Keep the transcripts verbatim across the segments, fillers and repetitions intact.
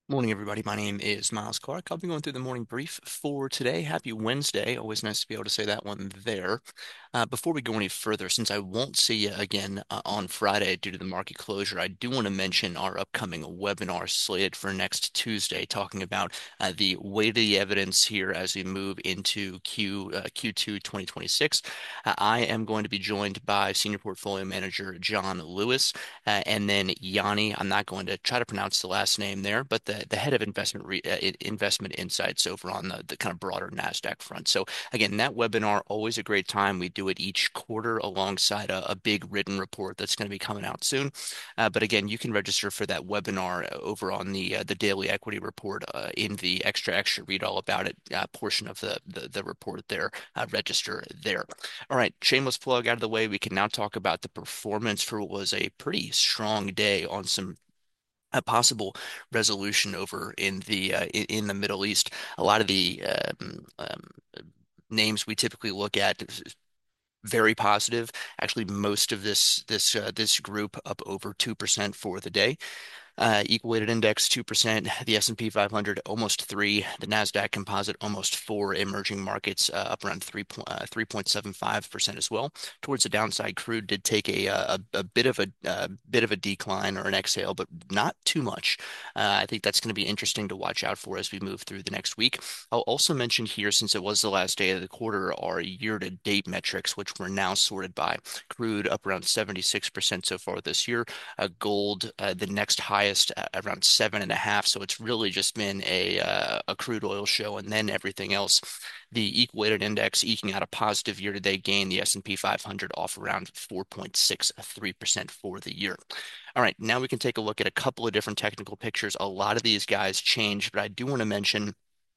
Morning, everybody. My name is Miles Clark. I'll be going through the morning brief for today. Happy Wednesday. Always nice to be able to say that one there. Uh, before we go any further, since I won't see you again uh, on Friday due to the market closure, I do want to mention our upcoming webinar slated for next Tuesday, talking about uh, the weight of the evidence here as we move into Q uh, Q two twenty twenty-six. Uh, I am going to be joined by Senior Portfolio Manager John Lewis. Uh, and then Yanni, I'm not going to try to pronounce the last name there, but the, the head of investment re, uh, investment insights over on the, the kind of broader NASDAQ front. So again, that webinar, always a great time. We do it each quarter alongside a, a big written report that's going to be coming out soon. Uh, but again, you can register for that webinar over on the uh, the daily equity report uh, in the extra extra read all about it uh, portion of the, the the report there. Uh, register there. All right, shameless plug out of the way. We can now talk about the performance for what was a pretty strong day on some a possible resolution over in the uh, in, in the Middle East. A lot of the um, um, names we typically look at very positive. Actually, most of this this uh, this group up over two percent for the day. Uh, equal weighted index two percent, the S and P five hundred almost three, the Nasdaq Composite almost four, emerging markets uh, up around three point uh, three point seven five percent as well. Towards the downside, crude did take a a, a bit of a uh, bit of a decline or an exhale, but not too much. Uh, I think that's going to be interesting to watch out for as we move through the next week. I'll also mention here, since it was the last day of the quarter, our year-to-date metrics, which we're now sorted by. Crude up around seventy-six percent so far this year. Uh, gold, uh, the next highest, uh, around seven and a half. So it's really just been a uh, a crude oil show, and then everything else. The equal weighted index eking out a positive year-to-date gain. The S and P five hundred off around four point six three percent for the year. All right, now we can take a look at a couple of different technical pictures. A lot of these guys changed, but I do want to mention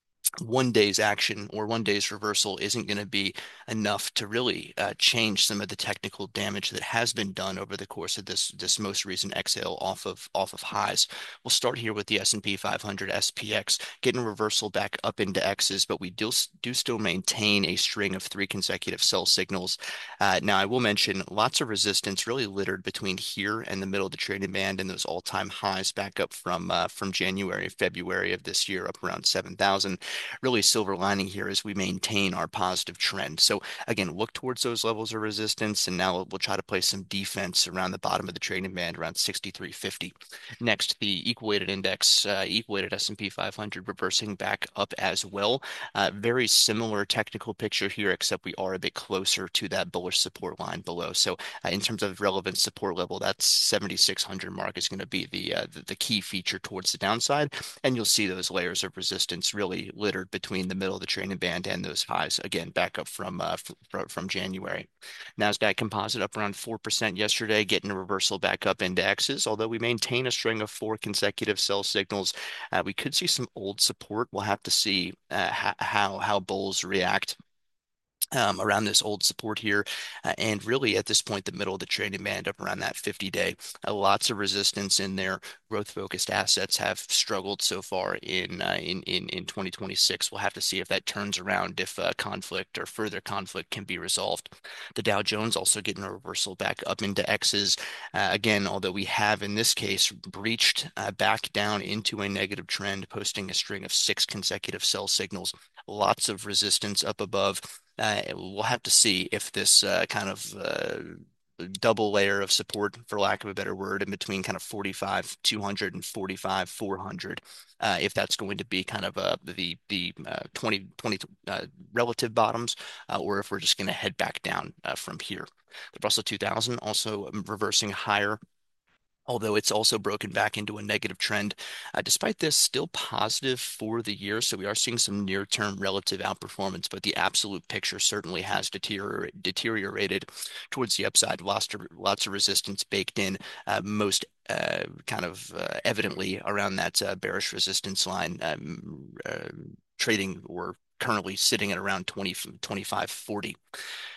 one day's action or one day's reversal isn't going to be enough to really uh, change some of the technical damage that has been done over the course of this this most recent exhale off of off of highs. We'll start here with the S and P five hundred S P X getting a reversal back up into X's, but we do do still maintain a string of three consecutive sell signals. Uh, now, I will mention lots of resistance really littered between here and the middle of the trading band and those all-time highs back up from uh, from January, February of this year, up around seven thousand. Really, silver lining here is we maintain our positive trend. So again, look towards those levels of resistance, and now we'll try to play some defense around the bottom of the trading band around sixty-three fifty. Next, the equal weighted index, uh, equal weighted S and P five hundred reversing back up as well. Uh, very similar technical picture here, except we are a bit closer to that bullish support line below. So uh, in terms of relevant support level, that seventy-six hundred mark is going to be the, uh, the the key feature towards the downside, and you'll see those layers of resistance really littered between the middle of the training band and those highs. Again, back up from uh, f- from January. Nasdaq Composite up around four percent yesterday, getting a reversal back up into X's. Although we maintain a string of four consecutive sell signals, uh, we could see some old support. We'll have to see uh, how how bulls react um, around this old support here. Uh, and really at this point, the middle of the trading band up around that fifty day. Uh, lots of resistance in there. Growth focused assets have struggled so far in, uh, in, in, in twenty twenty-six. We'll have to see if that turns around, if uh, conflict or further conflict can be resolved. The Dow Jones also getting a reversal back up into X's. Uh, again, although we have in this case breached uh, back down into a negative trend, posting a string of six consecutive sell signals. Lots of resistance up above. Uh, we'll have to see if this uh, kind of uh, double layer of support, for lack of a better word, in between kind of forty-five, two hundred and forty-five, four hundred, uh, if that's going to be kind of uh, the the uh, twenty, twenty uh, relative bottoms, uh, or if we're just going to head back down uh, from here. The Russell two thousand also um, reversing higher, although it's also broken back into a negative trend. Uh, despite this, still positive for the year. So we are seeing some near-term relative outperformance, but the absolute picture certainly has deterior deteriorated towards the upside. Lots of, lots of resistance baked in, uh, most uh, kind of uh, evidently around that uh, bearish resistance line, um, uh, trading or currently sitting at around twenty, twenty-five forty.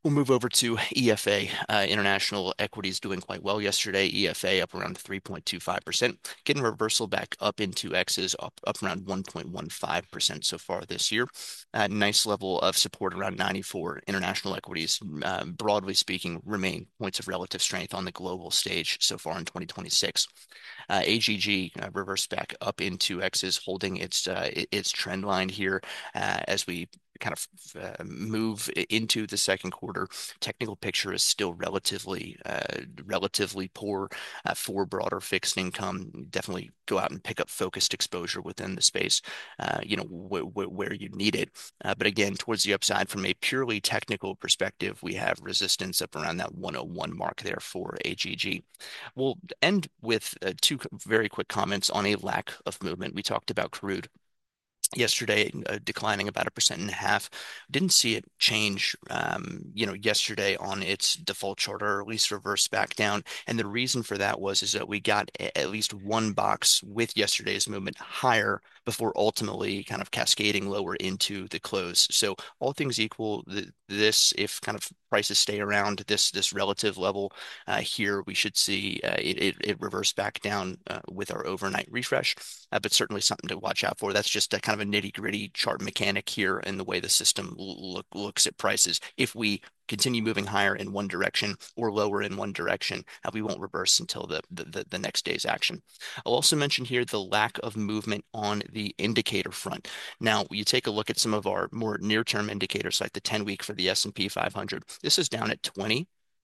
We'll move over to E F A. Uh, international equities doing quite well yesterday. E F A up around three point two five percent, getting reversal back up into X's, up, up around one point one five percent so far this year. Uh, nice level of support around ninety-four. International equities, uh, broadly speaking, remain points of relative strength on the global stage so far in twenty twenty-six. Uh, A G G uh, reversed back up into X's, holding its uh, its trend line here uh, as we kind of uh, move into the second quarter. Technical picture is still relatively uh, relatively poor uh, for broader fixed income. Definitely go out and pick up focused exposure within the space, uh, you know, wh wh where you need it. Uh, but again, towards the upside, from a purely technical perspective, we have resistance up around that one oh one mark there for A G G. We'll end with uh, two very quick comments on a lack of movement. We talked about crude yesterday, uh, declining about a percent and a half. Didn't see it change, um, you know, yesterday on its default chart, or at least reverse back down. And the reason for that was is that we got a- at least one box with yesterday's movement higher before ultimately kind of cascading lower into the close. So all things equal, th this, if kind of prices stay around this this relative level uh, here, we should see uh, it, it it reverse back down uh, with our overnight refresh, uh, but certainly something to watch out for. That's just a kind of a nitty-gritty chart mechanic here in the way the system look, looks at prices. If we continue moving higher in one direction or lower in one direction, uh, we won't reverse until the, the the next day's action. I'll also mention here the lack of movement on the indicator front. Now, you take a look at some of our more near-term indicators, like the ten week for the S and P five hundred. This is down at twenty,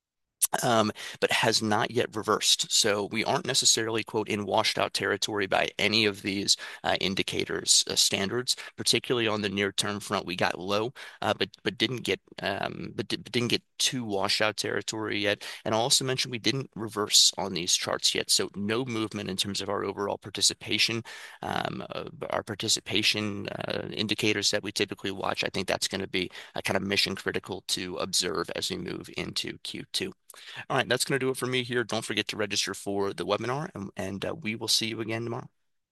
um, but has not yet reversed. So we aren't necessarily, quote, in washed out territory by any of these uh, indicators uh, standards, particularly on the near term front. We got low, uh, but but didn't get um, but, di- but didn't get to washout territory yet. And I'll also mention we didn't reverse on these charts yet. So no movement in terms of our overall participation, um, uh, our participation uh, indicators that we typically watch. I think that's going to be uh, kind of mission critical to observe as we move into Q two. All right, that's going to do it for me here. Don't forget to register for the webinar, and, and uh, we will see you again tomorrow.